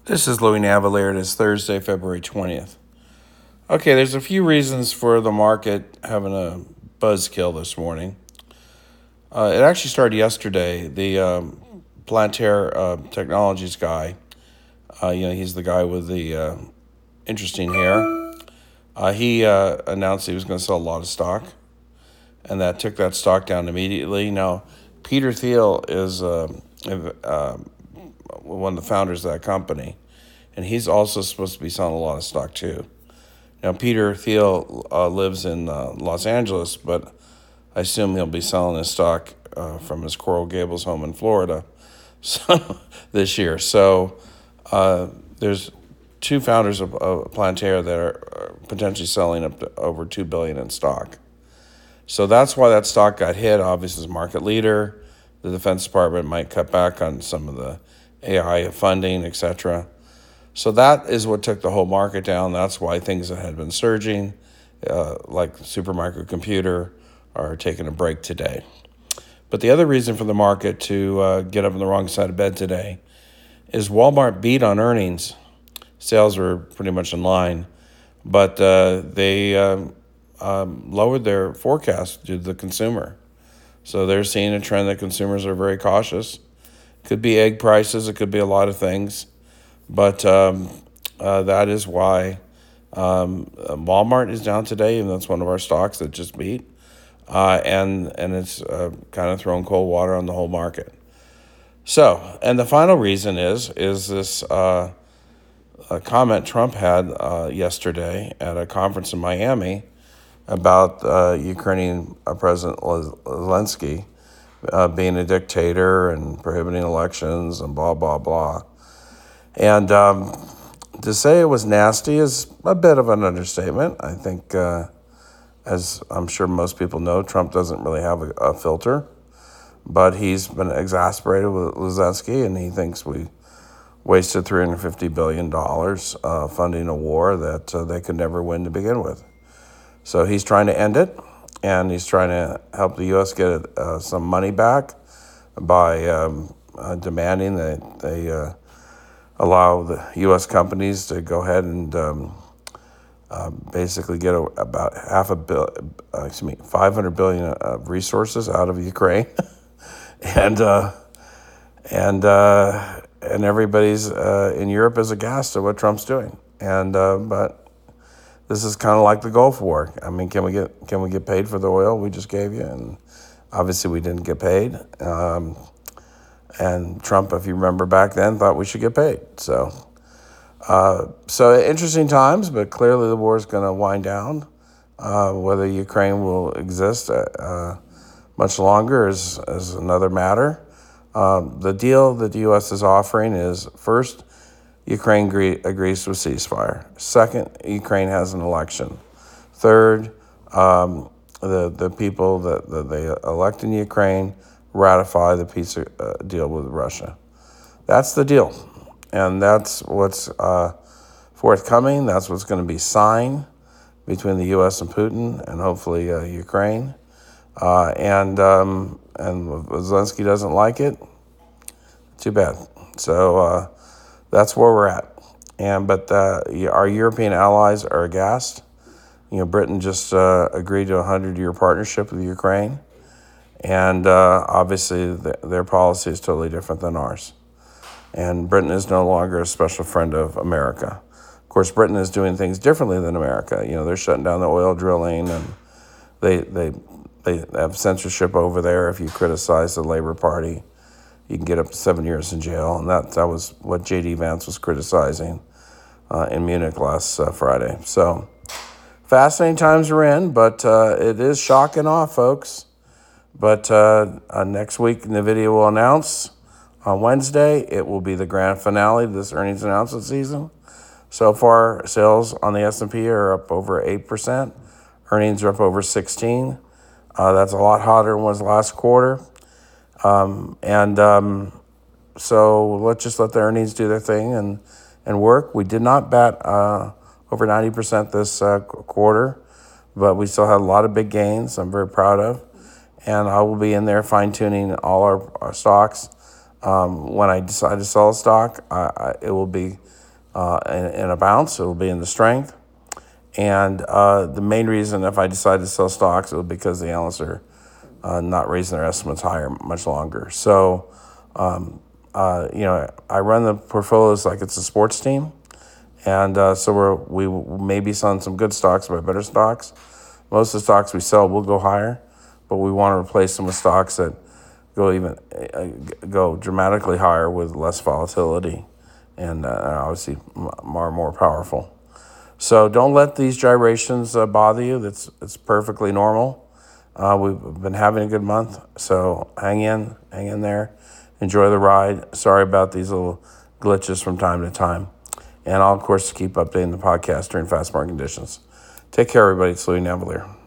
This is Louis Navalliere. It is Thursday, February 20th. Okay, there's a few reasons for the market having a buzzkill this morning. It actually started yesterday. The Palantir Technologies guy, he's the guy with the interesting hair. He announced he was going to sell a lot of stock, and that took that stock down immediately. Now, Peter Thiel is one of the founders of that company, and he's also supposed to be selling a lot of stock too. Now, Peter Thiel lives in Los Angeles, but I assume he'll be selling his stock from his Coral Gables home in Florida this year. So there's two founders of Palantir that are potentially selling up to over $2 billion in stock. So that's why that stock got hit. Obviously, as market leader, the Defense Department might cut back on some of the AI funding, etc. So that is what took the whole market down. That's why things that had been surging, like Supermicro Computer, are taking a break today. But the other reason for the market to get up on the wrong side of bed today is Walmart beat on earnings. Sales were pretty much in line, but they lowered their forecast due to the consumer. So they're seeing a trend that consumers are very cautious. Could be egg prices. It could be a lot of things. But that is why Walmart is down today, and that's one of our stocks that just beat. And it's kind of thrown cold water on the whole market. So, and the final reason is this comment Trump had yesterday at a conference in Miami about Ukrainian President Zelensky being a dictator and prohibiting elections and blah, blah, blah. And to say it was nasty is a bit of an understatement. I think, as I'm sure most people know, Trump doesn't really have a filter. But he's been exasperated with Zelensky, and he thinks we wasted $350 billion funding a war that they could never win to begin with. So he's trying to end it, and he's trying to help the U.S. get some money back by demanding that they allow the U.S. companies to go ahead and basically get about $500 billion of resources out of Ukraine, and everybody's in Europe is aghast at what Trump's doing, and but this is kind of like the Gulf War. I mean, can we get paid for the oil we just gave you? And obviously we didn't get paid. And Trump, if you remember back then, thought we should get paid. So interesting times, but clearly the war is going to wind down. Whether Ukraine will exist much longer is another matter. The deal that the U.S. is offering is, first, Ukraine agrees to a ceasefire. Second, Ukraine has an election. Third, the people that they elect in Ukraine ratify the peace deal with Russia. That's the deal. And that's what's forthcoming. That's what's going to be signed between the U.S. and Putin and hopefully Ukraine. And if Zelensky doesn't like it, too bad. So that's where we're at. But our European allies are aghast. Britain just agreed to a 100-year partnership with Ukraine. And obviously their policy is totally different than ours. And Britain is no longer a special friend of America. Of course, Britain is doing things differently than America. They're shutting down the oil drilling, and they have censorship over there. If you criticize the Labour Party, you can get up to 7 years in jail. And that was what J.D. Vance was criticizing in Munich last Friday. So fascinating times we're in, but it is shock and awe, folks. But next week, NVIDIA will announce on Wednesday. It will be the grand finale of this earnings announcement season. So far, sales on the S&P are up over 8%. Earnings are up over 16%. That's a lot hotter than was last quarter. So let's just let the earnings do their thing and work. We did not bat over 90% this quarter, but we still had a lot of big gains I'm very proud of. And I will be in there fine-tuning all our stocks When I decide to sell a stock, it will be in a bounce. It will be in the strength. And the main reason if I decide to sell stocks, it will be because the analysts are not raising their estimates higher much longer. So, I run the portfolios like it's a sports team. And so we may be selling some good stocks, but better stocks. Most of the stocks we sell will go higher, but we want to replace them with stocks that go dramatically higher with less volatility and obviously more powerful. So don't let these gyrations bother you. It's perfectly normal. We've been having a good month, so hang in there, enjoy the ride. Sorry about these little glitches from time to time. And I'll, of course, keep updating the podcast during fast market conditions. Take care, everybody. It's Louis Navalier.